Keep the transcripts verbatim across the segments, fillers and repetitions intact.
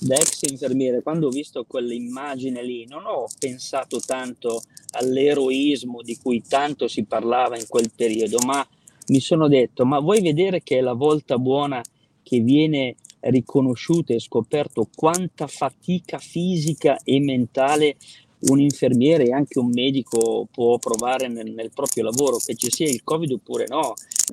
da ex infermiere, quando ho visto quell'immagine lì, non ho pensato tanto all'eroismo di cui tanto si parlava in quel periodo, ma mi sono detto: ma vuoi vedere che è la volta buona che viene riconosciuto e scoperto quanta fatica fisica e mentale un infermiere e anche un medico può provare nel, nel proprio lavoro, che ci sia il Covid oppure no.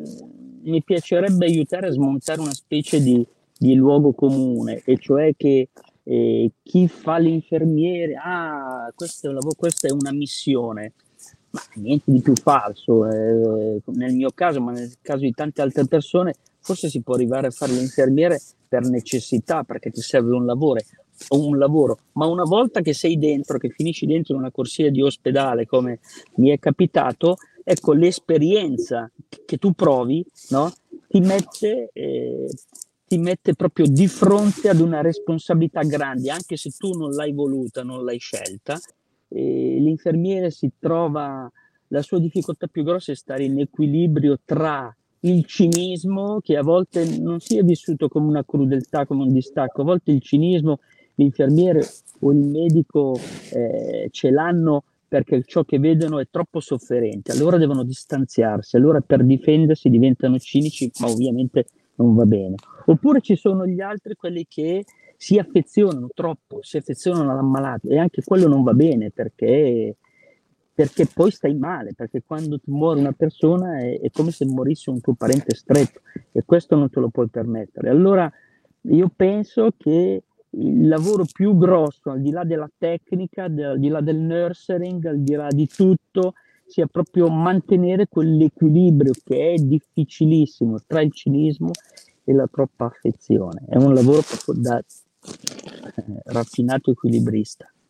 Mi piacerebbe aiutare a smontare una specie di, di luogo comune, e cioè che eh, chi fa l'infermiere, ah, questo è, un lavoro, questa è una missione, ma niente di più falso. Eh, nel mio caso, ma nel caso di tante altre persone, forse si può arrivare a fare l'infermiere per necessità, perché ti serve un lavoro, un lavoro, ma una volta che sei dentro, che finisci dentro una corsia di ospedale, come mi è capitato, ecco, l'esperienza che tu provi, no, ti mette, eh, ti mette proprio di fronte ad una responsabilità grande, anche se tu non l'hai voluta, non l'hai scelta. E l'infermiere si trova, la sua difficoltà più grossa è stare in equilibrio tra il cinismo, che a volte non sia vissuto come una crudeltà, come un distacco, a volte il cinismo, l'infermiere o il medico eh, ce l'hanno perché ciò che vedono è troppo sofferente, allora devono distanziarsi, allora per difendersi diventano cinici, ma ovviamente non va bene. Oppure ci sono gli altri, quelli che si affezionano troppo, si affezionano all'ammalato, e anche quello non va bene, perché, perché poi stai male, perché quando ti muore una persona è, è come se morisse un tuo parente stretto, e questo non te lo puoi permettere. Allora io penso che il lavoro più grosso, al di là della tecnica, de- al di là del nursing, al di là di tutto, sia proprio mantenere quell'equilibrio che è difficilissimo tra il cinismo e la troppa affezione. È un lavoro proprio da eh, raffinato equilibrista.